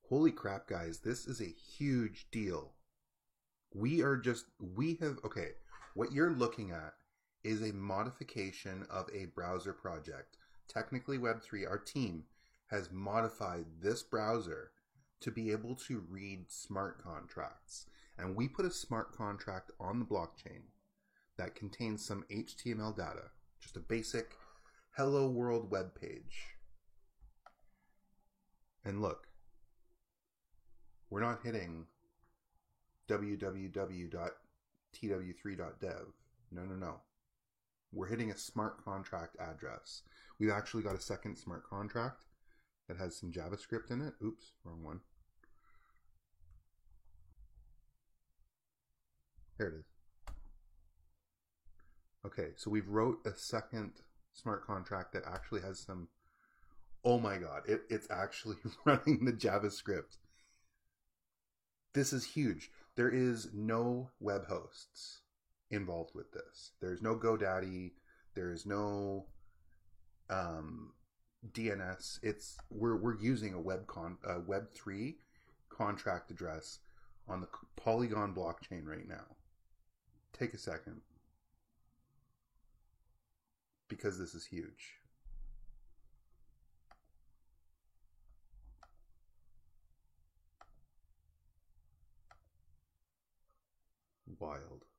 Holy crap, guys, this is a huge deal. Okay, what you're looking at is a modification of a browser project. Technically, Web3, our team has modified this browser to be able to read smart contracts. And we put a smart contract on the blockchain that contains some HTML data, just a basic hello world web page. And look, we're not hitting www.tw3.dev. No. We're hitting a smart contract address. We've actually got a second smart contract that has some JavaScript in it. Oops, wrong one. There it is. Okay, so we've wrote a second smart contract that actually has some... Oh my god, it's actually running the JavaScript. This is huge. There is no web hosts involved with this. There's no GoDaddy. There's no DNS. We're using a Web3 contract address on the Polygon blockchain right now. Take a second, because this is huge. Wild.